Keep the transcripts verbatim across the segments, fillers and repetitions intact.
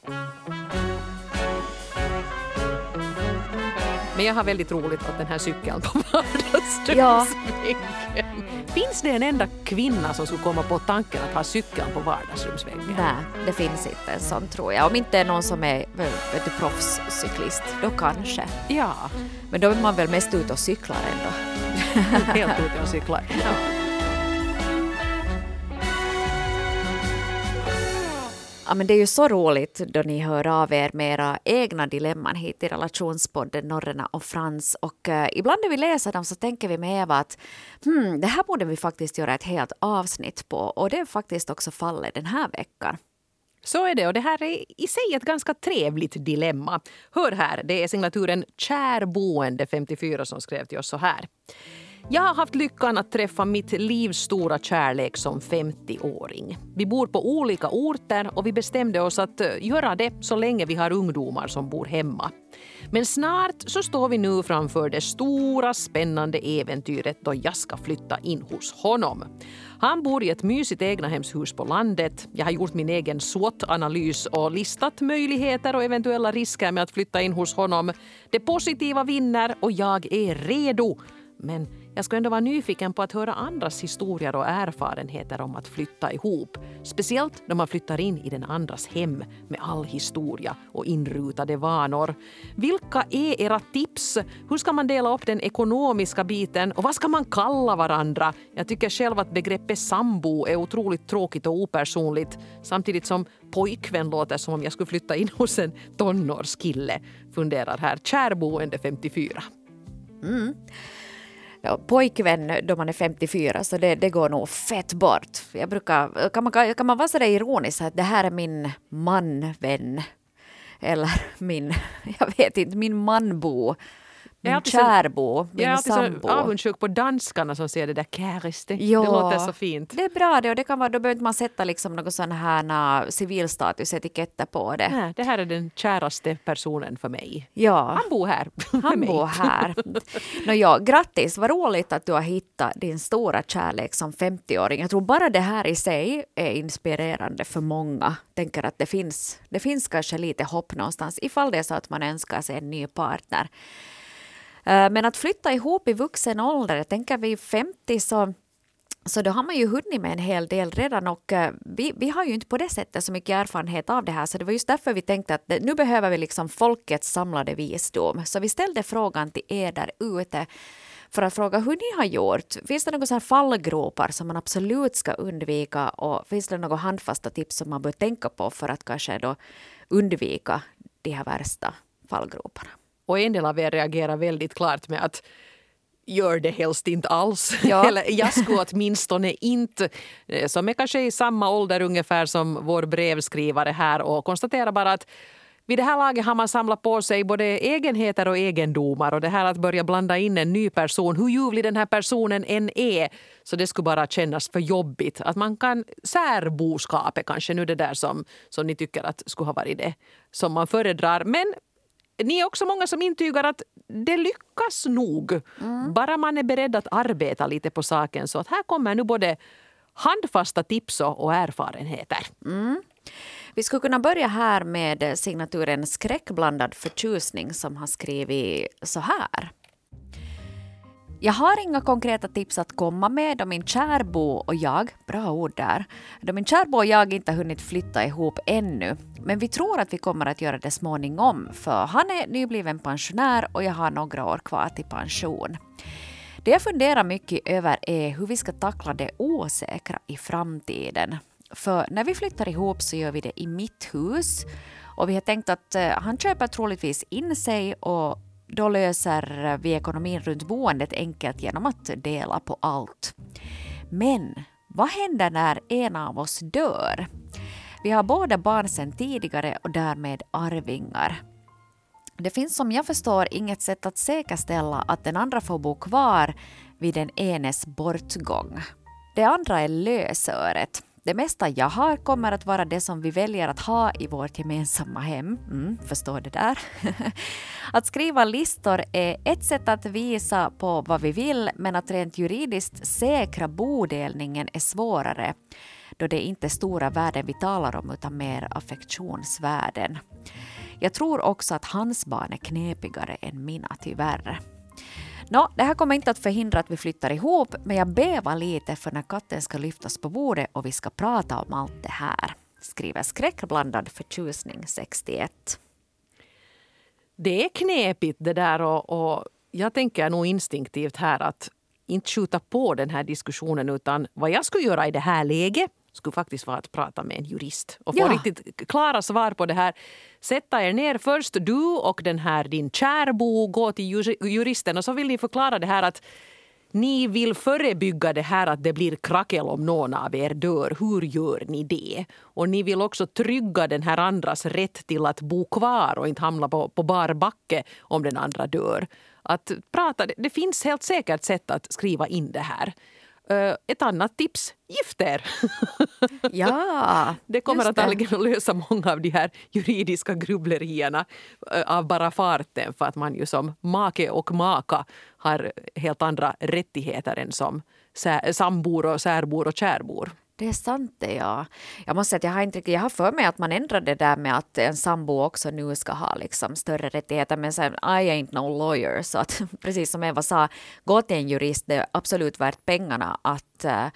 Men jag har väldigt roligt åt den här cykeln på vardagsrumsväggen. Ja. Finns det en enda kvinna som skulle komma på tanken att ha cykeln på vardagsrumsväggen? Nej, det finns inte en sån, tror jag. Om inte är någon som är vet du, proffscyklist, då kanske. Ja. Men då är man väl mest ute och cyklar ändå. Helt ute och cyklar. Ja. Ja, men det är ju så roligt då ni hör av er med era egna dilemman hit i relationspodden Norrena och Frans. Och eh, ibland när vi läser dem så tänker vi med Eva att hmm, det här borde vi faktiskt göra ett helt avsnitt på. Och det är faktiskt också fallet den här veckan. Så är det, och det här är i sig ett ganska trevligt dilemma. Hör här, det är signaturen Kärboende femtiofyra som skrev till oss så här. Jag har haft lyckan att träffa mitt livs stora kärlek som femtioåring. Vi bor på olika orter och vi bestämde oss att göra det så länge vi har ungdomar som bor hemma. Men snart så står vi nu framför det stora spännande äventyret då jag ska flytta in hos honom. Han bor i ett mysigt egnahemshus på landet. Jag har gjort min egen SWOT-analys och listat möjligheter och eventuella risker med att flytta in hos honom. Det positiva vinner och jag är redo. Men jag ska ändå vara nyfiken på att höra andras historier och erfarenheter om att flytta ihop. Speciellt när man flyttar in i den andras hem med all historia och inrutade vanor. Vilka är era tips? Hur ska man dela upp den ekonomiska biten? Och vad ska man kalla varandra? Jag tycker själv att begreppet sambo är otroligt tråkigt och opersonligt. Samtidigt som pojkvän låter som om jag skulle flytta in hos en tonårskille. Funderar här. Kärboende femtiofyra. Mm. Ja, pojkvän då man är femtiofyra, så det, det går nog fett bort. Jag brukar, kan, man, kan man vara så där ironisk att det här är min manvän eller min, jag vet inte, min manbo, min kärbo, min jag är sambo. alltid så avundsjuk på danskarna som säger det där käreste. Ja, det låter så fint. Det är bra det, och det kan vara, då behöver man sätta liksom någon sån här civilstatusetiketter på det. Nej, det här är den käraste personen för mig. Ja. Han bor här. Han bor här. Nå ja, grattis, vad roligt att du har hittat din stora kärlek som femtioåring. Jag tror bara det här i sig är inspirerande för många. Tänker att det finns, det finns kanske lite hopp någonstans ifall det är så att man önskar sig en ny partner. Men att flytta ihop i vuxen ålder, tänker vi femtio så, så då har man ju hunnit med en hel del redan, och vi, vi har ju inte på det sättet så mycket erfarenhet av det här, så det var just därför vi tänkte att nu behöver vi liksom folkets samlade visdom. Så vi ställde frågan till er där ute för att fråga hur ni har gjort. Finns det några så här fallgropar som man absolut ska undvika, och finns det några handfasta tips som man bör tänka på för att kanske då undvika de här värsta fallgroparna? Och en del av er reagerar väldigt klart med att gör det helst inte alls. Ja. Eller jag skulle åtminstone inte, som är kanske i samma ålder ungefär som vår brevskrivare här, och konstaterar bara att vid det här laget har man samlat på sig både egenheter och egendomar, och det här att börja blanda in en ny person, hur ljuvlig den här personen än är, så det skulle bara kännas för jobbigt. Att man kan särboskapet kanske nu det där som, som ni tycker att skulle ha varit det som man föredrar. Men ni är också många som intygar att det lyckas nog. Mm. Bara man är beredd att arbeta lite på saken. Så att här kommer nu både handfasta tips och erfarenheter. Mm. Vi skulle kunna börja här med signaturen Skräckblandad förtjusning som har skrivit så här. Jag har inga konkreta tips att komma med då min kärbo och jag, bra ord där, då min kärbo och jag inte har hunnit flytta ihop ännu. Men vi tror att vi kommer att göra det småningom, för han är nybliven pensionär och jag har några år kvar till pension. Det jag funderar mycket över är hur vi ska tackla det osäkra i framtiden. För när vi flyttar ihop så gör vi det i mitt hus, och vi har tänkt att han köper troligtvis in sig, och då löser vi ekonomin runt boendet enkelt genom att dela på allt. Men vad händer när en av oss dör? Vi har båda barn sedan tidigare och därmed arvingar. Det finns som jag förstår inget sätt att säkerställa att den andra får bo kvar vid den enes bortgång. Det andra är lösöret. Det mesta jag har kommer att vara det som vi väljer att ha i vårt gemensamma hem. Mm, förstår det där? Att skriva listor är ett sätt att visa på vad vi vill, men att rent juridiskt säkra bodelningen är svårare. då det är inte stora värden vi talar om utan mer affektionsvärden. Jag tror också att hans barn är knepigare än mina, tyvärr. Nå, det här kommer inte att förhindra att vi flyttar ihop, men jag bävar lite för när katten ska lyftas på bordet och vi ska prata om allt det här, skriver skräckblandad förtjusning sextioett. Det är knepigt det där och, och jag tänker nog instinktivt här att inte skjuta på den här diskussionen, utan vad jag skulle göra i det här läget skulle faktiskt vara att prata med en jurist och få Ja. riktigt klara svar på det här. Sätta er ner först, du och den här din kärbo, gå till juristen och så vill ni förklara det här att ni vill förebygga det här att det blir krackel om någon av er dör. Hur gör ni det? Och ni vill också trygga den här andras rätt till att bo kvar och inte hamna på, på bar backe om den andra dör. Att prata, det finns helt säkert sätt att skriva in det här. Uh, ett annat tips, gift er! Ja, det kommer just att det. antagligen lösa många av de här juridiska grubblerierna uh, av bara farten, för att man ju som make och maka har helt andra rättigheter än som sä- sambor och särbor och kärbor. Det är sant det, ja. Jag måste säga att jag har, inte, jag har för mig att man ändrade det där med att en sambo också nu ska ha liksom större rättigheter. Men sen, I ain't no lawyer. Så att, precis som Eva sa, gå till en jurist. Det är absolut värt pengarna att uh,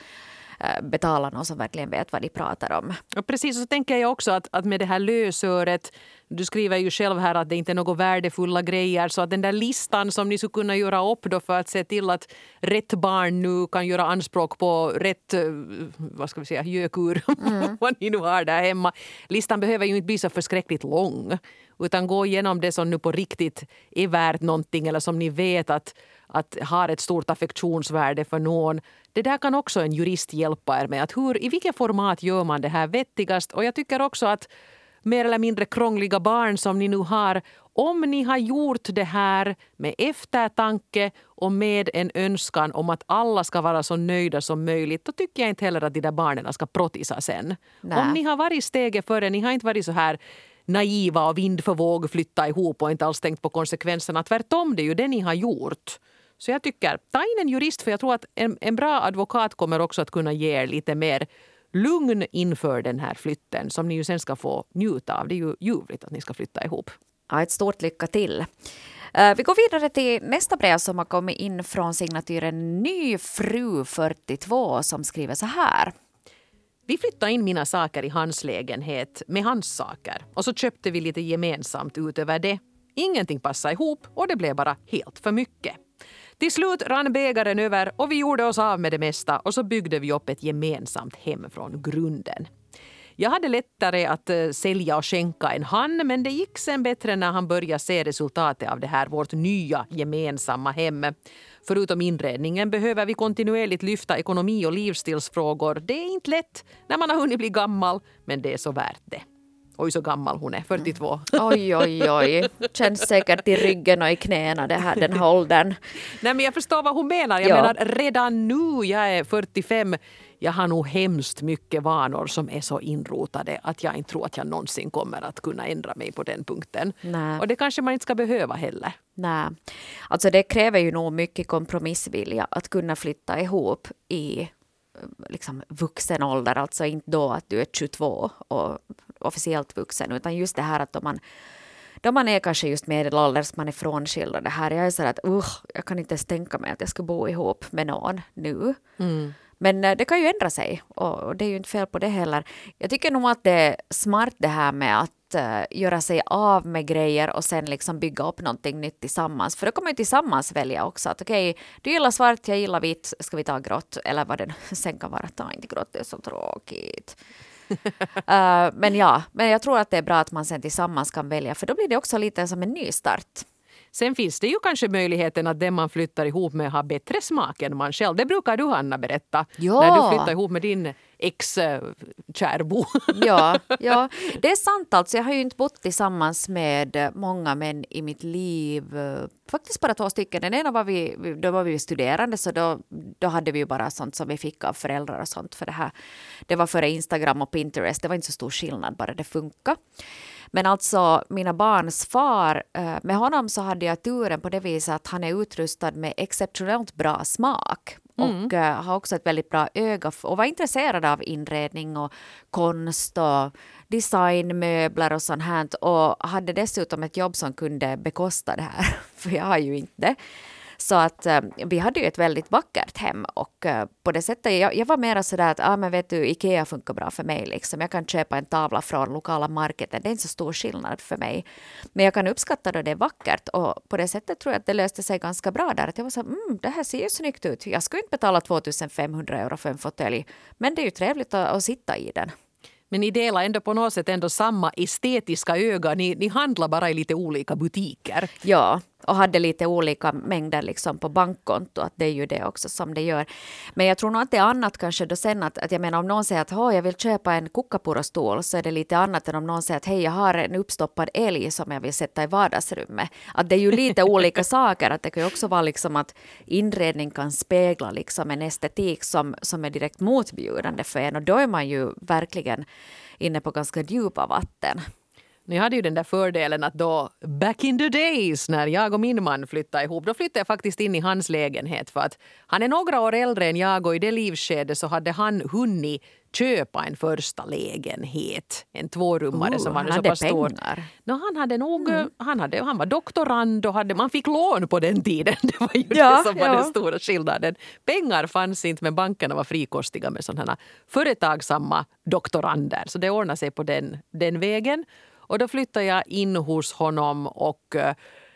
betala någon som verkligen vet vad de pratar om. Och precis, så tänker jag också att, att med det här lösöret, du skriver ju själv här att det inte är några värdefulla grejer, så att den där listan som ni skulle kunna göra upp då för att se till att rätt barn nu kan göra anspråk på rätt, vad ska vi säga, gökur, mm. vad ni nu har där hemma. Listan behöver ju inte bli så förskräckligt lång, utan gå igenom det som nu på riktigt är värt någonting eller som ni vet att att har ett stort affektionsvärde för någon. Det där kan också en jurist hjälpa er med. Att hur, i vilket format gör man det här vettigast? Och jag tycker också att mer eller mindre krångliga barn som ni nu har, om ni har gjort det här med eftertanke och med en önskan om att alla ska vara så nöjda som möjligt, då tycker jag inte heller att de där barnen ska prottisa sen. Nej. Om ni har varit steget före, ni har inte varit så här naiva och vind för våg flytta ihop och inte alls tänkt på konsekvenserna. Tvärtom, det är ju det ni har gjort. Så jag tycker, ta in en jurist, för jag tror att en, en bra advokat kommer också att kunna ge er lite mer lugn inför den här flytten som ni ju sen ska få njuta av. Det är ju ljuvligt att ni ska flytta ihop. Ja, ett stort lycka till. Uh, vi går vidare till nästa brev som har kommit in från signaturen Ny fru fyrtiotvå som skriver så här. Vi flyttade in mina saker i hans lägenhet med hans saker och så köpte vi lite gemensamt utöver det. Ingenting passade ihop och det blev bara helt för mycket. Till slut rann bägaren över och vi gjorde oss av med det mesta och så byggde vi upp ett gemensamt hem från grunden. Jag hade lättare att uh, sälja och skänka än han, men det gick sen bättre när han började se resultatet av det här, vårt nya gemensamma hem. Förutom inredningen behöver vi kontinuerligt lyfta ekonomi- och livsstilsfrågor. Det är inte lätt när man har hunnit bli gammal, men det är så värt det. Oj, så gammal hon är, fyrtiotvå. Oj, oj, oj. Känns säkert i ryggen och i knäna det här, den här åldern. Nej, men jag förstår vad hon menar. Jag Ja. menar, redan nu, jag är fyrtiofem, jag har nog hemskt mycket vanor som är så inrotade att jag inte tror att jag någonsin kommer att kunna ändra mig på den punkten. Nej. Och det kanske man inte ska behöva heller. Nej, alltså det kräver ju nog mycket kompromissvilja att kunna flytta ihop i liksom vuxen ålder, alltså inte då att du är tjugotvå och officiellt vuxen, utan just det här att då man, då man är kanske just medelålders, man är frånskild och det här, jag är så att uh, jag kan inte ens tänka mig att jag ska bo ihop med någon nu. Mm. Men det kan ju ändra sig och det är ju inte fel på det heller. Jag tycker nog att det är smart det här med att uh, göra sig av med grejer och sen liksom bygga upp någonting nytt tillsammans. För då kommer ju tillsammans välja också att okej, okay, du gillar svart, jag gillar vitt, ska vi ta grått? Eller vad det sen kan vara, ta inte grått, det är så tråkigt. uh, men ja, men jag tror att det är bra att man sen tillsammans kan välja, för då blir det också lite som en ny start. Sen finns det ju kanske möjligheten att den man flyttar ihop med har bättre smak än man själv. Det brukar du, Hanna, berätta. Ja. När du flyttar ihop med din ex-kärbo. ja, ja, det är sant alltså. Jag har ju inte bott tillsammans med många män i mitt liv. Faktiskt bara två stycken. Den ena var vi, då var vi studerande, så då, då hade vi ju bara sånt som vi fick av föräldrar och sånt. För det här, det var före Instagram och Pinterest. Det var inte så stor skillnad, bara det funkar. Men alltså mina barns far, med honom så hade jag turen på det viset att han är utrustad med exceptionellt bra smak. Mm. Och uh, har också ett väldigt bra öga och var intresserad av inredning och konst och designmöbler och sånt här. Och hade dessutom ett jobb som kunde bekosta det här, för jag har ju inte det. Så att uh, vi hade ju ett väldigt vackert hem och uh, på det sättet, jag, jag var mer sådär att ah, men vet du, Ikea funkar bra för mig. Liksom. Jag kan köpa en tavla från lokala marketen, det är inte så stor skillnad för mig. Men jag kan uppskatta då det är vackert och på det sättet tror jag att det löste sig ganska bra där. Att jag var så mm, det här ser ju snyggt ut. Jag skulle inte betala tvåtusenfemhundra euro för en fåtölj, men det är ju trevligt att, att sitta i den. Men ni delar ändå på något sätt ändå samma estetiska öga. Ni, ni handlar bara i lite olika butiker. Ja, och hade lite olika mängder liksom på bankkonto. Att det är ju det också som det gör. Men jag tror nog att det är annat kanske då sen. Att, att jag menar om någon säger att jag vill köpa en kukkapurostol så är det lite annat än om någon säger att hej jag har en uppstoppad älg som jag vill sätta i vardagsrummet. Att det är ju lite olika saker. Att det kan ju också vara liksom att inredning kan spegla liksom en estetik som, som är direkt motbjudande för en. Och då är man ju verkligen inne på ganska djupa vatten. Ni hade ju den där fördelen att då back in the days när jag och min man flyttade ihop, då flyttade jag faktiskt in i hans lägenhet för att han är några år äldre än jag och i det livskedet så hade han hunnit köpa en första lägenhet. En tvårummare oh, som var han så hade pass stor. Pengar. No, han hade nog, mm. han, hade, han var doktorand och hade, man fick lån på den tiden. Det var ju ja, det som var ja. den stora skillnaden. Pengar fanns inte men bankerna var frikostiga med sådana företagsamma doktorander. Så det ordnade sig på den, den vägen. Och då flyttade jag in hos honom och uh,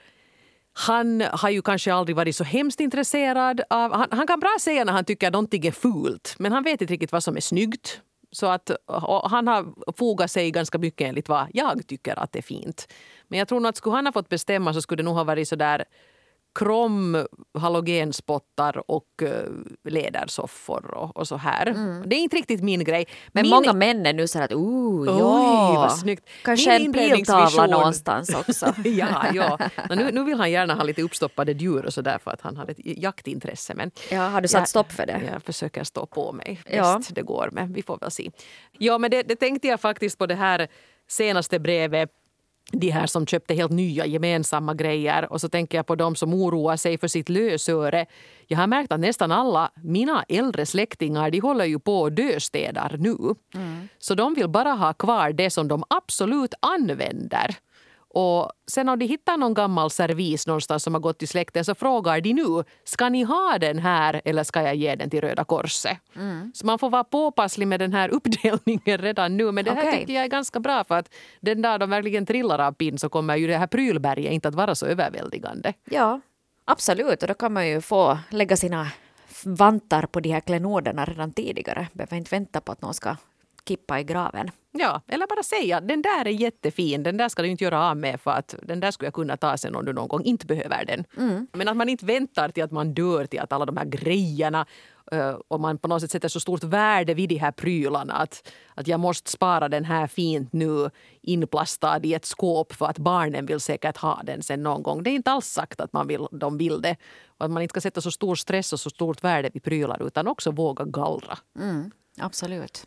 han har ju kanske aldrig varit så hemskt intresserad av... Han, han kan bra säga när han tycker att någonting är fult, men han vet inte riktigt vad som är snyggt. Så att han har fogat sig ganska mycket enligt vad jag tycker att det är fint. Men jag tror nog att skulle han ha fått bestämma så skulle det nog ha varit så där krom, halogenspottar och uh, lädersoffor och, och så här. Mm. Det är inte riktigt min grej. Men min... många män är nu så att oh, Oj, ja. vad snyggt. Kanske min en biltavla någonstans också. ja, ja. Nu, nu vill han gärna ha lite uppstoppade djur och så där för att han har ett jaktintresse. Men ja, har du satt jag, stopp för det? Jag försöker stå på mig. Ja. Bäst det går, men vi får väl se. Ja, men det, det tänkte jag faktiskt på det här senaste brevet. De här som köpte helt nya gemensamma grejer. Och så tänker jag på de som oroar sig för sitt lösöre. Jag har märkt att nästan alla mina äldre släktingar de håller ju på att döstädar nu. Mm. Så de vill bara ha kvar det som de absolut använder. Och sen om de hittar någon gammal servis någonstans som har gått i släkten så frågar de nu, ska ni ha den här eller ska jag ge den till Röda Korset? Mm. Så man får vara påpasslig med den här uppdelningen redan nu. Men det här okay. tycker jag är ganska bra för att den där de verkligen trillar av pinn så kommer ju det här prylberget inte att vara så överväldigande. Ja, absolut. Och då kan man ju få lägga sina vantar på de här klenoderna redan tidigare. Behöver inte vänta på att någon ska kippa i graven. Ja, eller bara säga, den där är jättefin, den där ska du inte göra av med för att den där skulle jag kunna ta sen om du någon gång inte behöver den. Mm. Men att man inte väntar till att man dör till att alla de här grejerna uh, och man på något sätt sätter så stort värde vid de här prylarna att, att jag måste spara den här fint nu inplastad i ett skåp för att barnen vill säkert ha den sen någon gång. Det är inte alls sagt att man vill, de vill det och att man inte ska sätta så stor stress och så stort värde vid prylar utan också våga gallra. Mm, absolut.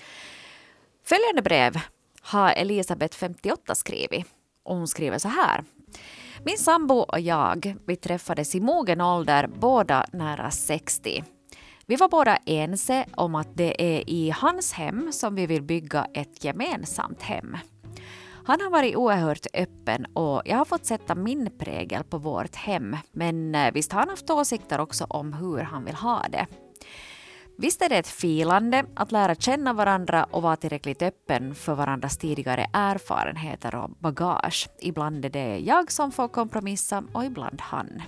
Följande brev har Elisabeth femtioåtta skrivit. Och hon skriver så här. Min sambo och jag, vi träffades i mogen ålder, båda nära sextio. Vi var båda ense om att det är i hans hem som vi vill bygga ett gemensamt hem. Han har varit oerhört öppen och jag har fått sätta min prägel på vårt hem. Men visst har han haft åsikter också om hur han vill ha det. Visst är det ett filande att lära känna varandra och vara tillräckligt öppen för varandras tidigare erfarenheter och bagage. Ibland är det jag som får kompromissa och ibland han.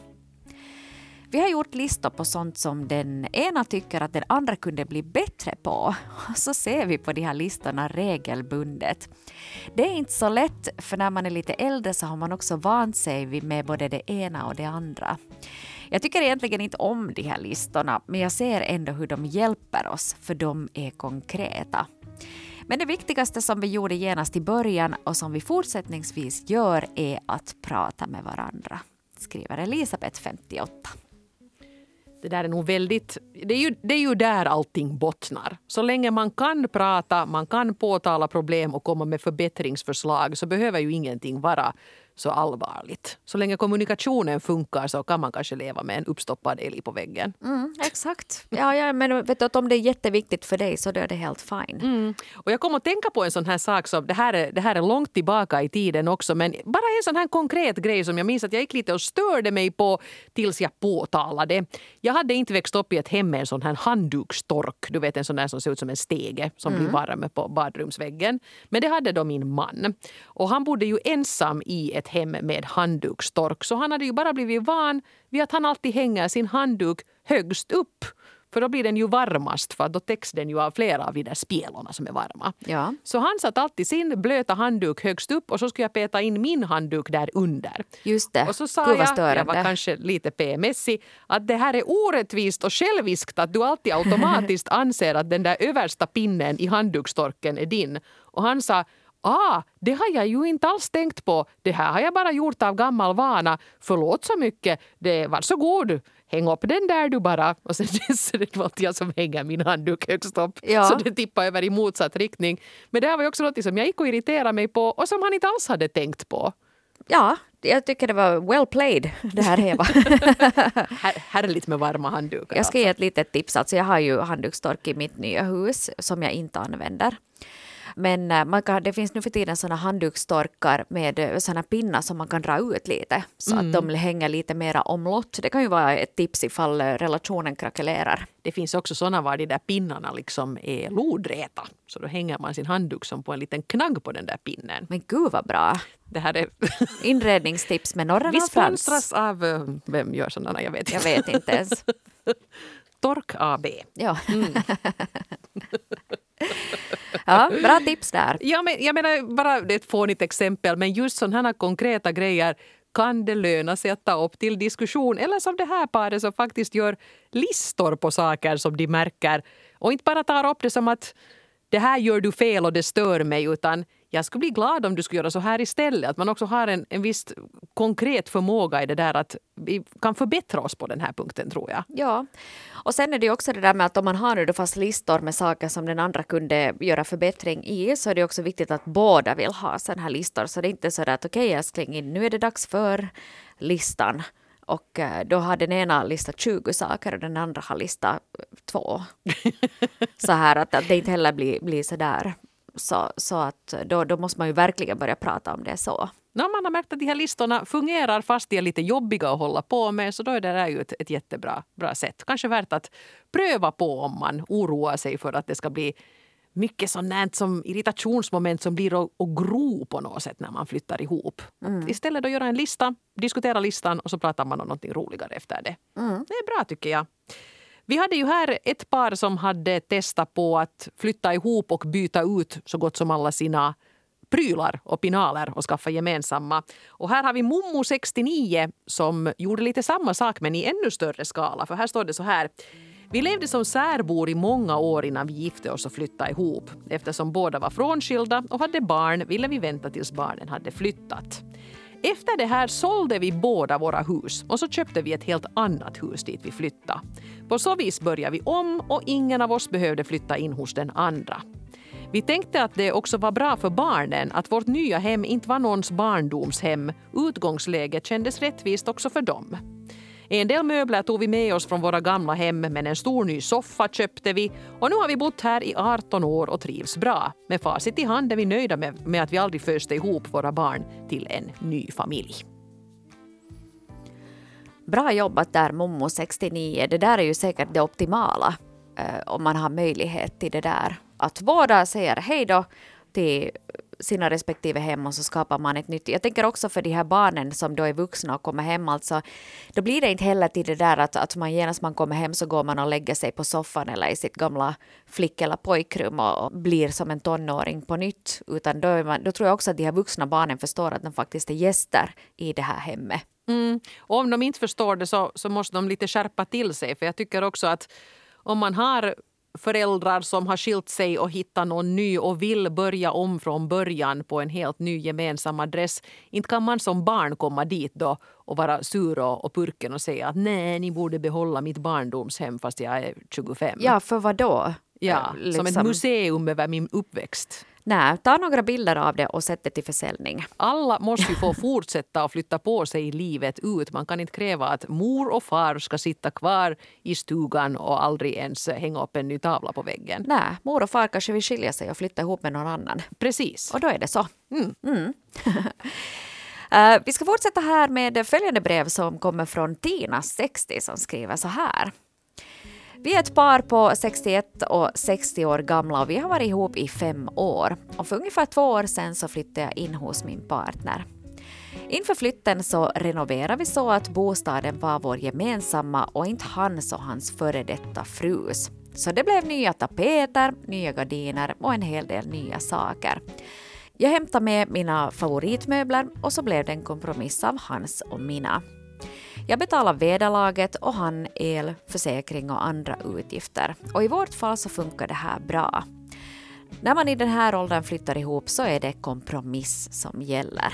Vi har gjort listor på sånt som den ena tycker att den andra kunde bli bättre på. Och så ser vi på de här listorna regelbundet. Det är inte så lätt för när man är lite äldre så har man också vant sig med både det ena och det andra. Jag tycker egentligen inte om de här listorna, men jag ser ändå hur de hjälper oss, för de är konkreta. Men det viktigaste som vi gjorde genast i början och som vi fortsättningsvis gör är att prata med varandra, skriver Elisabeth femtioåtta. Det där är nog väldigt, det är, ju, det är ju där allting bottnar. Så länge man kan prata, man kan påtala problem och komma med förbättringsförslag så behöver ju ingenting vara så allvarligt. Så länge kommunikationen funkar så kan man kanske leva med en uppstoppad älg på väggen. Mm, exakt. Ja, ja, men vet du, att om det är jätteviktigt för dig så då är det helt fine. Mm. Och jag kommer att tänka på en sån här sak som, det här, är, det här är långt tillbaka i tiden också, men bara en sån här konkret grej som jag minns att jag gick lite och störde mig på tills jag påtalade. Jag hade inte växt upp i ett hem med en sån här handduksstork, du vet en sån där som ser ut som en stege som mm. blir varm på badrumsväggen. Men det hade då min man. Och han bodde ju ensam i ett hem med handduksstork, så han hade ju bara blivit van vid att han alltid hänger sin handduk högst upp. För då blir den ju varmast, för då täcks den ju av flera av de där spjälorna som är varma. Ja. Så han satt alltid sin blöta handduk högst upp och så skulle jag peta in min handduk där under. Just det. Och så sa jag, jag var kanske lite P M S-ig, att det här är orättvist och själviskt att du alltid automatiskt anser att den där översta pinnen i handduksstorken är din. Och han sa, ah, det har jag ju inte alls tänkt på. Det här har jag bara gjort av gammal vana. Förlåt så mycket. Det var så god. Häng upp den där du bara. Och sen är det var jag som hänger min handduk högst upp. Ja. Så det tippar över i motsatt riktning. Men det här var ju också något som jag gick och irriterade mig på och som han inte alls hade tänkt på. Ja, jag tycker det var well played det här Eva. Här, härligt med varma handdukar. Jag ska ge ett litet tips. Alltså jag har ju handduksstork i mitt nya hus som jag inte använder. Men man kan, det finns nu för tiden såna handduksstorkar med såna pinnar som man kan dra ut lite. Så mm. att de hänger lite mera omlott. Det kan ju vara ett tips ifall relationen krackelerar. Det finns också såna var de där pinnarna liksom är lodräta. Så då hänger man sin handduk som på en liten knagg på den där pinnen. Men gud vad bra. Det här är inredningstips med Norren vi och Frans. sponsras av, vem gör sådana? Jag vet Jag vet inte ens. Tork A B. Ja. Mm. Ja, bra tips där. Ja, men jag menar bara det är ett fånigt exempel, men just sådana här konkreta grejer kan det löna sig att ta upp till diskussion. Eller som det här paret som faktiskt gör listor på saker som de märker. Och inte bara tar upp det som att det här gör du fel och det stör mig, utan jag skulle bli glad om du skulle göra så här istället. Att man också har en, en viss konkret förmåga i det där att vi kan förbättra oss på den här punkten, tror jag. Ja, och sen är det också det där med att om man har nu då fast listor med saker som den andra kunde göra förbättring i, så är det också viktigt att båda vill ha sådana här listor. Så det är inte så där att okej, okay, älskling, nu är det dags för listan. Och då har den ena listat tjugo saker och den andra har listat två. Så här att, att det inte heller blir, blir så där. Så, så att då, då måste man ju verkligen börja prata om det så. När man har märkt att de här listorna fungerar fast de är lite jobbiga att hålla på med, så då är det där ju ett, ett jättebra bra sätt. Kanske värt att pröva på om man oroar sig för att det ska bli mycket sånt som irritationsmoment som blir att, att gro på något sätt när man flyttar ihop. Mm. Istället då göra en lista, diskutera listan och så pratar man om något roligare efter det. Mm. Det är bra tycker jag. Vi hade ju här ett par som hade testat på att flytta ihop och byta ut så gott som alla sina prylar och pinaler och skaffa gemensamma. Och här har vi Mommo sextionio som gjorde lite samma sak men i ännu större skala. För här står det så här. Vi levde som särbor i många år innan vi gifte oss och flyttade ihop. Eftersom båda var frånskilda och hade barn ville vi vänta tills barnen hade flyttat. Efter det här sålde vi båda våra hus och så köpte vi ett helt annat hus dit vi flyttade. På så vis började vi om och ingen av oss behövde flytta in hos den andra. Vi tänkte att det också var bra för barnen att vårt nya hem inte var någons barndomshem. Utgångsläget kändes rättvist också för dem. En del möbler tog vi med oss från våra gamla hem, men en stor ny soffa köpte vi. Och nu har vi bott här i arton år och trivs bra. Med facit i hand är vi nöjda med, med att vi aldrig föste ihop våra barn till en ny familj. Bra jobbat där Mommo sextionio. Det där är ju säkert det optimala eh, om man har möjlighet till det där. Att båda säger hej då till sina respektive hem och så skapar man ett nytt. Jag tänker också för de här barnen som då är vuxna och kommer hem, alltså då blir det inte heller till det där att, att man genast man kommer hem så går man och lägger sig på soffan eller i sitt gamla flick- eller pojkrum och, och blir som en tonåring på nytt, utan då, är man, då tror jag också att de här vuxna barnen förstår att de faktiskt är gäster i det här hemmet. Mm. Och om de inte förstår det så, så måste de lite skärpa till sig, för jag tycker också att om man har föräldrar som har skilt sig och hittat någon ny och vill börja om från början på en helt ny gemensam adress. Inte kan man som barn komma dit då och vara sur och, och purken och säga att nej, ni borde behålla mitt barndomshem fast jag är tjugofem. Ja, för vad då? Ja, liksom... som ett museum över min uppväxt. Nej, ta några bilder av det och sätt det till försäljning. Alla måste ju få fortsätta och flytta på sig i livet ut. Man kan inte kräva att mor och far ska sitta kvar i stugan och aldrig ens hänga upp en ny tavla på väggen. Nej, mor och far kanske vill skilja sig och flytta ihop med någon annan. Precis. Och då är det så. Mm. Mm. uh, vi ska fortsätta här med följande brev som kommer från Tina, sextio, som skriver så här. Vi är ett par på sextioett och sextio år gamla och vi har varit ihop i fem år. Och för ungefär två år sedan så flyttade jag in hos min partner. Inför flytten så renoverade vi så att bostaden var vår gemensamma och inte hans och hans före detta frus. Så det blev nya tapeter, nya gardiner och en hel del nya saker. Jag hämtade med mina favoritmöbler och så blev det en kompromiss av hans och mina. Jag betalar vederlaget och han el, försäkring och andra utgifter. Och i vårt fall så funkar det här bra. När man i den här åldern flyttar ihop så är det kompromiss som gäller.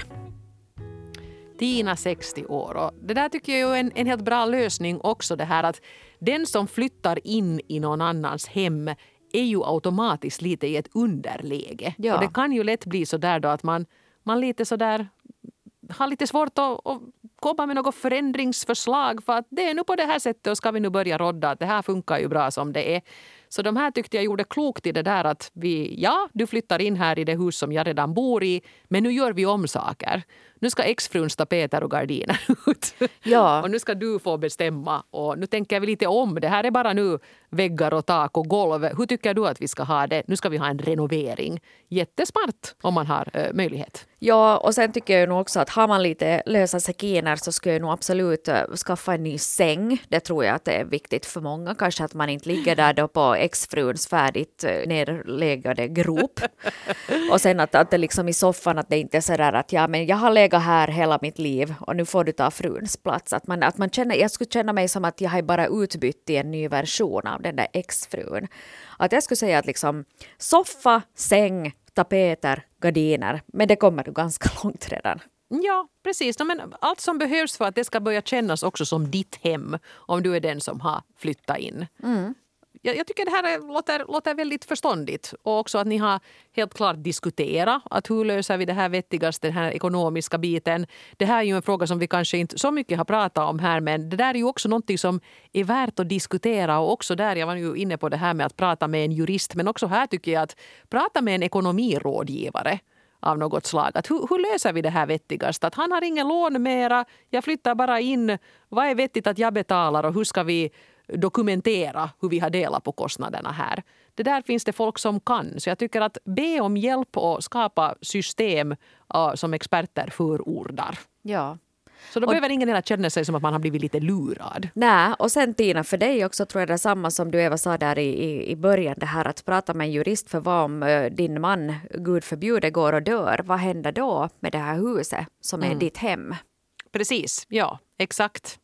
Tina, sextio år. Och det där tycker jag är en, en helt bra lösning också. Det här att den som flyttar in i någon annans hem är ju automatiskt lite i ett underläge. Ja. Och det kan ju lätt bli så där då att man, man lite så där har lite svårt att, att komma med något förändringsförslag för att det är nu på det här sättet och ska vi nu börja rodda att det här funkar ju bra som det är. Så de här tyckte jag gjorde klokt i det där att vi, ja, du flyttar in här i det hus som jag redan bor i, men nu gör vi om saker. Nu ska exfruns tapeter och gardiner ut. Ja. Och nu ska du få bestämma. Och nu tänker vi lite om. Det här är bara nu väggar och tak och golv. Hur tycker du att vi ska ha det? Nu ska vi ha en renovering. Jättesmart om man har äh, möjlighet. Ja, och sen tycker jag nog också att har man lite lösa sekiner så ska jag nog absolut uh, skaffa en ny säng. Det tror jag att det är viktigt för många. Kanske att man inte ligger där då på exfruns färdigt uh, nerläggade grop. Och sen att, att det liksom i soffan att det inte är så där att ja, men jag har legat här hela mitt liv och nu får du ta fruns plats. Att man, att man känner, jag skulle känna mig som att jag har bara utbytt i en ny version av den där exfrun. Att jag skulle säga att liksom soffa, säng, tapeter, gardiner. Men det kommer du ganska långt redan. Ja, precis. Men allt som behövs för att det ska börja kännas också som ditt hem om du är den som har flyttat in. Mm. Jag, jag tycker det här är, låter, låter väldigt förståndigt. Och också att ni har helt klart diskuterat att hur löser vi det här vettigast, den här ekonomiska biten. Det här är ju en fråga som vi kanske inte så mycket har pratat om här, men det där är ju också någonting som är värt att diskutera. Och också där, jag var ju inne på det här med att prata med en jurist, men också här tycker jag att prata med en ekonomirådgivare av något slag. Att hur, hur löser vi det här vettigast? Att han har ingen lån mera, jag flyttar bara in. Vad är vettigt att jag betalar och hur ska vi dokumentera hur vi har delat på kostnaderna här? Det där finns det folk som kan. Så jag tycker att be om hjälp och skapa system uh, som experter förordar. Ja. Så då och, behöver ingen hela känna sig som att man har blivit lite lurad. Nej, och sen Tina, för dig också tror jag det är samma som du Eva sa där i, i, i början. Det här att prata med en jurist, för vad om uh, din man, Gud förbjude, går och dör? Vad händer då med det här huset som är mm. ditt hem? Precis, ja, exakt.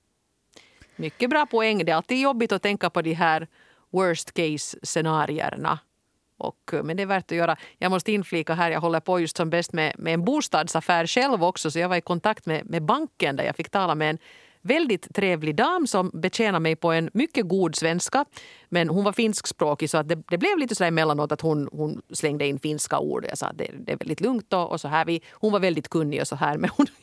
Mycket bra poäng. Det är alltid jobbigt att tänka på de här worst case-scenarierna. Och, men det är värt att göra. Jag måste inflika här, jag håller på just som bäst med, med en bostadsaffär själv också. Så jag var i kontakt med, med banken där jag fick tala med en väldigt trevlig dam som betjänar mig på en mycket god svenska. Men hon var finskspråkig så att det, det blev lite så emellanåt att hon, hon slängde in finska ord. Jag sa att det, det är väldigt lugnt och, och så här. Vi, hon var väldigt kunnig och så här, men hon...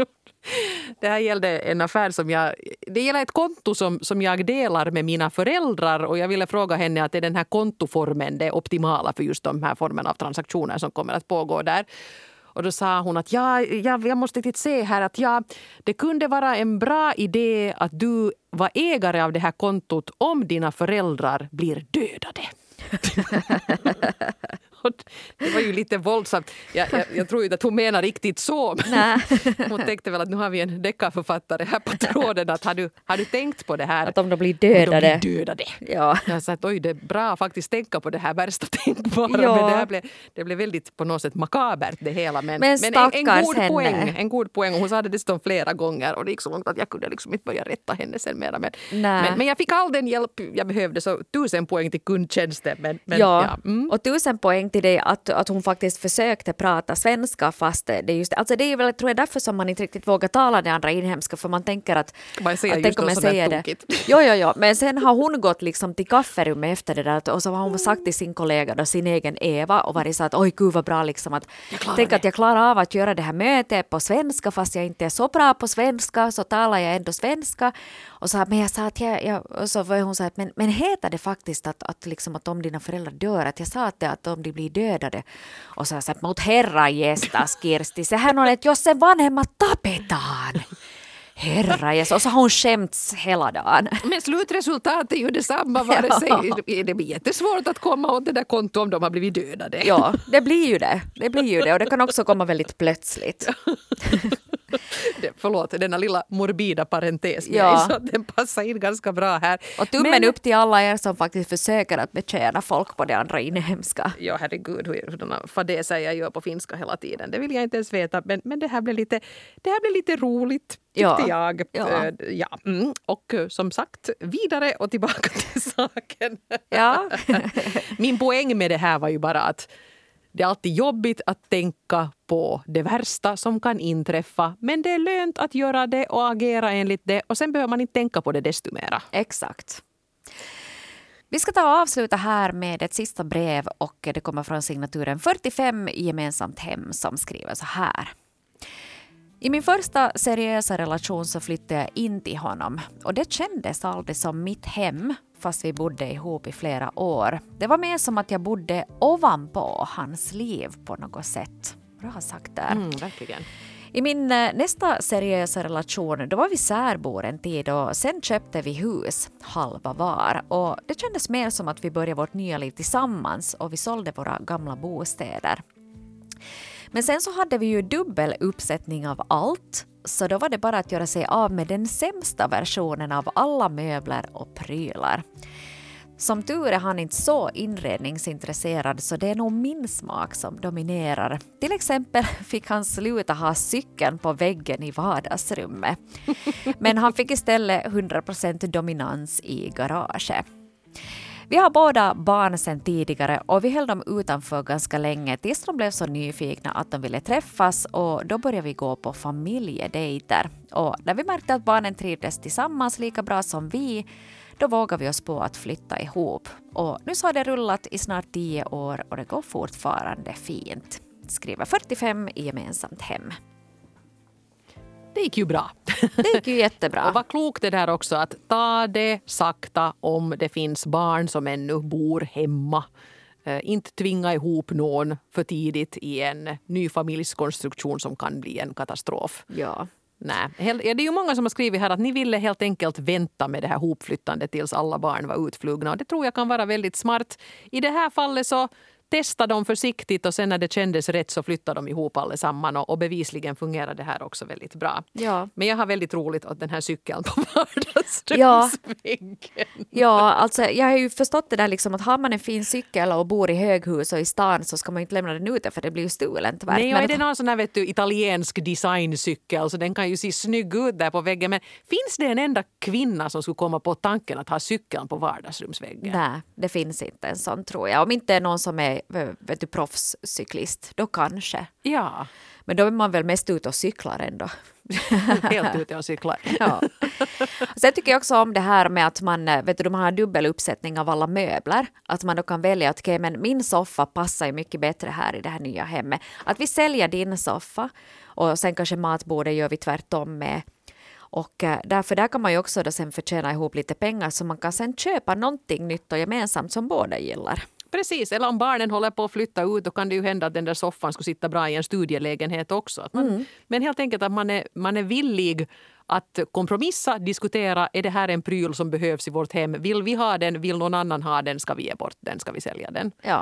Det här gällde en affär som jag... Det gäller ett konto som, som jag delar med mina föräldrar och jag ville fråga henne att är den här kontoformen det optimala för just de här formerna av transaktioner som kommer att pågå där. Och då sa hon att ja, jag, jag måste inte se här att ja, det kunde vara en bra idé att du var ägare av det här kontot om dina föräldrar blir dödade. Det var ju lite våldsamt. Jag, jag, jag tror inte att hon menar riktigt så. Nej. Hon tänkte väl att nu har vi en deckarförfattare här på tråden. Att har, du, har du tänkt på det här? Att om de blir dödade. Om de blir dödade. Ja. Jag sa att oj, det är bra att faktiskt tänka på det här värsta tänkbara. Ja. Men det, här blev, det blev väldigt på något sätt makabert det hela. Men, Men men en, en, god henne. poäng, en god poäng. Hon sa det dessutom flera gånger. Och det gick så långt att jag kunde liksom inte börja rätta henne sen mera. Men, men, men jag fick all den hjälp jag behövde. Så tusen poäng till kundtjänsten. Men, men, ja, ja. Mm. och tusen poäng till det att, att hon faktiskt försökte prata svenska fast det är just alltså det är väl tror jag därför som man inte riktigt vågar tala det andra inhemska för man tänker att man säger att just tänk om jag säger det. Jo, jo, jo, men sen har hon gått liksom till kafferummet efter det där och så har hon sagt till sin kollega då, sin egen Eva och varit så att oj gud vad bra liksom att tänk det. Att jag klarar av att göra det här mötet på svenska fast jag inte är så bra på svenska så talar jag ändå svenska och så men jag sa att jag, jag och så var hon så att men, men heter det faktiskt att, att liksom att om dina föräldrar dör att jag sa att, det, att om de blir dödade och så har jag sagt mot herra gästas Kirsti sehän on että jos sen vanhemmat tapetaan herra yes. Och så har hon skämts hela dagen. Men slutresultatet är ju detsamma vare sig ja. Det blir jättesvårt att komma åt det där kontot om de har blivit dödade. Ja, det blir ju det. Det blir ju det och det kan också komma väldigt plötsligt. Det, förlåt, denna lilla morbida parentes ja. Så att den passar in ganska bra här. Och tummen Men, upp till alla er som faktiskt försöker att betjäna folk på det andra inhemska. Ja, herregud, hur, hur fadäser jag gör på finska hela tiden. Det vill jag inte ens veta. Men, men det här blev lite, det här blev lite roligt, tyckte ja. jag. Ja. Ja. Mm. Och som sagt, vidare och tillbaka till saken. Ja. Min poäng med det här var ju bara att det är alltid jobbigt att tänka på det värsta som kan inträffa. Men det är lönt att göra det och agera enligt det. Och sen behöver man inte tänka på det desto mera. Exakt. Vi ska ta och avsluta här med ett sista brev. Och det kommer från signaturen fyrtiofem gemensamt hem som skriver så här. I min första seriösa relation så flyttade jag in till honom. Och det kändes aldrig som mitt hem. Fast vi bodde ihop i flera år. Det var mer som att jag bodde ovanpå hans liv på något sätt. Bra sagt där. Mm, verkligen. I min nästa seriösa relation då var vi särbor en tid och sen köpte vi hus halva var. Och det kändes mer som att vi började vårt nya liv tillsammans och vi sålde våra gamla bostäder. Men sen så hade vi ju dubbel uppsättning av allt. Så då var det bara att göra sig av med den sämsta versionen av alla möbler och prylar. Som tur är han inte så inredningsintresserad så det är nog min smak som dominerar. Till exempel fick han sluta ha cykeln på väggen i vardagsrummet. Men han fick istället hundra procent dominans i garaget. Vi har båda barn sedan tidigare och vi höll dem utanför ganska länge tills de blev så nyfikna att de ville träffas och då började vi gå på familjedejter. Och när vi märkte att barnen trivdes tillsammans lika bra som vi, då vågade vi oss på att flytta ihop. Och nu så har det rullat i snart tio år och det går fortfarande fint. Skriver fyrtiofem i gemensamt hem. Det gick ju bra. Det gick ju jättebra. Och vad klokt det där också att ta det sakta om det finns barn som ännu bor hemma. Eh, inte tvinga ihop någon för tidigt i en ny familjskonstruktion som kan bli en katastrof. Ja. Nej, det är ju många som har skrivit här att ni ville helt enkelt vänta med det här hopflyttandet tills alla barn var utflugna. Och det tror jag kan vara väldigt smart. I det här fallet så testa dem försiktigt och sen när det kändes rätt så flyttade de ihop allesamman och, och bevisligen fungerar det här också väldigt bra. Ja. Men jag har väldigt roligt åt den här cykeln på vardagsrumsväggen. Ja. ja, alltså jag har ju förstått det där liksom att har man en fin cykel och bor i höghus och i stan så ska man inte lämna den ute för det blir ju stulen tyvärr. Nej, men är det någon sån här vet du, italiensk designcykel så den kan ju se snygg ut där på väggen. Men finns det en enda kvinna som skulle komma på tanken att ha cykeln på vardagsrumsväggen? Nej, det finns inte en sån tror jag. Om inte är någon som är vet du, proffscyklist, då kanske. Ja. Men då är man väl mest ute och cyklar ändå. Helt ute och cyklar. Ja. Sen tycker jag också om det här med att man, vet du, man har dubbel uppsättning av alla möbler. Att man då kan välja att okay, men min soffa passar ju mycket bättre här i det här nya hemmet. Att vi säljer din soffa och sen kanske matbordet gör vi tvärtom med. Och därför där kan man ju också då sen förtjäna ihop lite pengar så man kan sen köpa någonting nytt och gemensamt som båda gillar. Precis, eller om barnen håller på att flytta ut då kan det ju hända att den där soffan skulle sitta bra i en studielägenhet också. Man, mm. Men helt enkelt att man är, man är villig att kompromissa, diskutera, är det här en pryl som behövs i vårt hem? Vill vi ha den? Vill någon annan ha den? Ska vi ge bort den? Ska vi sälja den? Ja.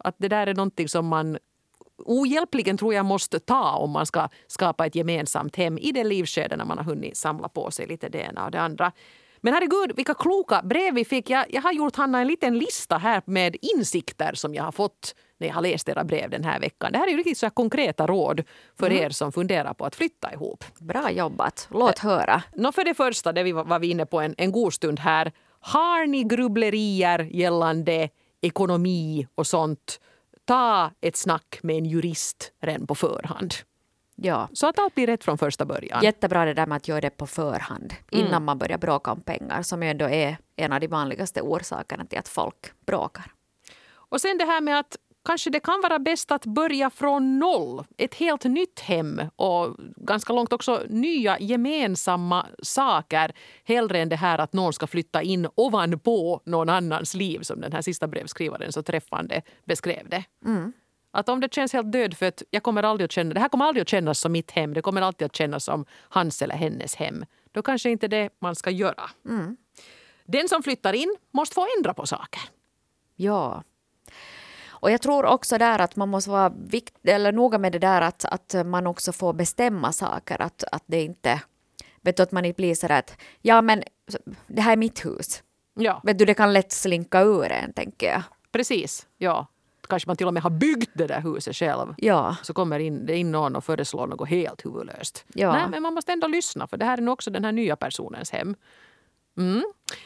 att det där är någonting som man ohjälpligen tror jag måste ta om man ska skapa ett gemensamt hem i det livskede när man har hunnit samla på sig lite det ena och det andra. Men herregud, vilka kloka brev vi fick. Jag, jag har gjort, Hanna, en liten lista här med insikter som jag har fått när jag har läst era brev den här veckan. Det här är ju riktigt så här konkreta råd för mm. er som funderar på att flytta ihop. Bra jobbat. Låt höra. Nå, för det första, det vi var, var vi inne på en, en god stund här. Har ni grubblerier gällande ekonomi och sånt, ta ett snack med en jurist redan på förhand. Ja. Så att allt blir rätt från första början. Jättebra det där med att göra det på förhand. Innan mm. man börjar bråka om pengar. Som ju ändå är en av de vanligaste orsakerna till att folk bråkar. Och sen det här med att kanske det kan vara bäst att börja från noll. Ett helt nytt hem och ganska långt också nya gemensamma saker. Hellre än det här att någon ska flytta in ovanpå någon annans liv, som den här sista brevskrivaren så träffande beskrev det. Mm. Att om det känns helt dödfött, jag kommer aldrig att känna, det här kommer aldrig att kännas som mitt hem. Det kommer alltid att kännas som hans eller hennes hem. Då kanske inte det man ska göra. Mm. Den som flyttar in måste få ändra på saker. Ja. Och jag tror också där att man måste vara vikt, eller noga med det där att, att man också får bestämma saker. Att, att det inte, vet du, att man inte blir så där att ja men det här är mitt hus. Ja. Vet du, det kan lätt slinka ur en, tänker jag. Precis, ja. Kanske man till och med har byggt det där huset själv. Ja. Så kommer in, det in någon och föreslår något helt huvudlöst. Ja. Nej, men man måste ändå lyssna, för det här är nog också den här nya personens hem. Mm.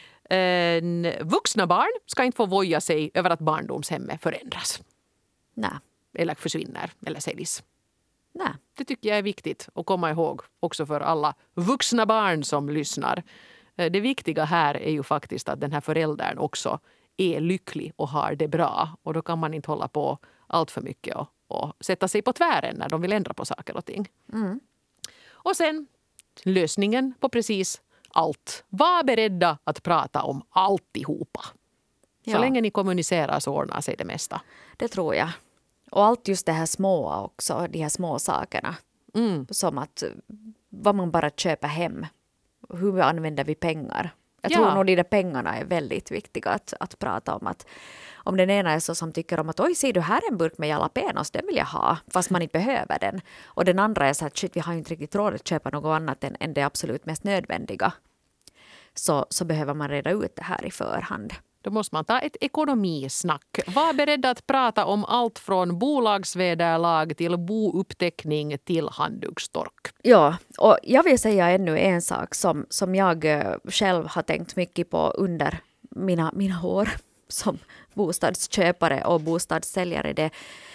Eh, vuxna barn ska inte få voja sig över att barndomshemmet förändras. Nej. Eller försvinner, eller säljs. Nej. Det tycker jag är viktigt att komma ihåg också för alla vuxna barn som lyssnar. Eh, det viktiga här är ju faktiskt att den här föräldern också är lycklig och har det bra. Och då kan man inte hålla på allt för mycket och, och sätta sig på tvären när de vill ändra på saker och ting. Mm. Och sen lösningen på precis allt. Var beredda att prata om alltihopa. Så ja. länge ni kommunicerar så ordnar sig det mesta. Det tror jag. Och allt just det här små också, de här små sakerna. Mm. Som att vad man bara köper hem. Hur använder vi pengar? Jag Ja. tror nog de där pengarna är väldigt viktiga att, att prata om. Att om den ena är så som tycker om att oj, ser du här är en burk med jalapenos, den vill jag ha. Fast man inte behöver den. Och den andra är så att shit, vi har ju inte riktigt råd att köpa något annat än, än det absolut mest nödvändiga. Så, så behöver man reda ut det här i förhand. Då måste man ta ett ekonomisnack. Var beredd att prata om allt från bolagsvederlag till bouppteckning till handdukstork. Ja, och jag vill säga ännu en sak som, som jag själv har tänkt mycket på under mina, mina år som bostadsköpare och bostadssäljare. Det,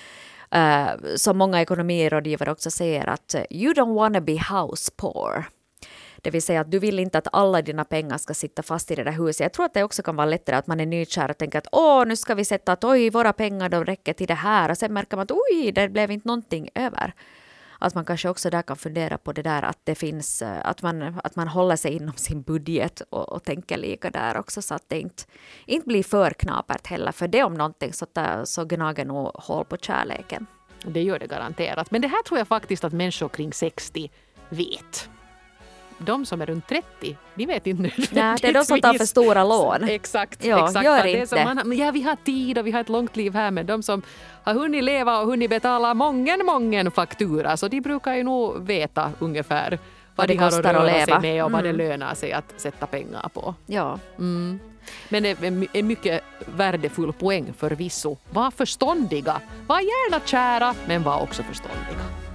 uh, som många ekonomirådgivare också säger att you don't wanna be house poor. Det vill säga att du vill inte att alla dina pengar ska sitta fast i det där huset. Jag tror att det också kan vara lättare att man är nykär och tänker att åh, nu ska vi sätta att oj, våra pengar de räcker till det här. Och sen märker man att oj, det blev inte någonting över. Att man kanske också där kan fundera på det där att det finns, att man, att man håller sig inom sin budget och, och tänker lika där också så att det inte, inte blir för knapert heller. För det om någonting så, där, så gnager nog hål på kärleken. Det gör det garanterat. Men det här tror jag faktiskt att människor kring sextio vet. De som är runt trettio, de vet inte nödvändigtvis. Nej, det är de som tar för stora lån. Exakt. Ja, exakt. gör det är inte. som man, ja, vi har tid och vi har ett långt liv här, men de som har hunnit leva och hunnit betala mången, mången faktura, så de brukar ju nog veta ungefär vad, vad det de har kostar att röra att leva. sig med och vad Mm. det lönar sig att sätta pengar på. Ja. Mm. Men det är en mycket värdefull poäng förvisso. Var förståndiga. Var gärna kära, men var också förståndiga.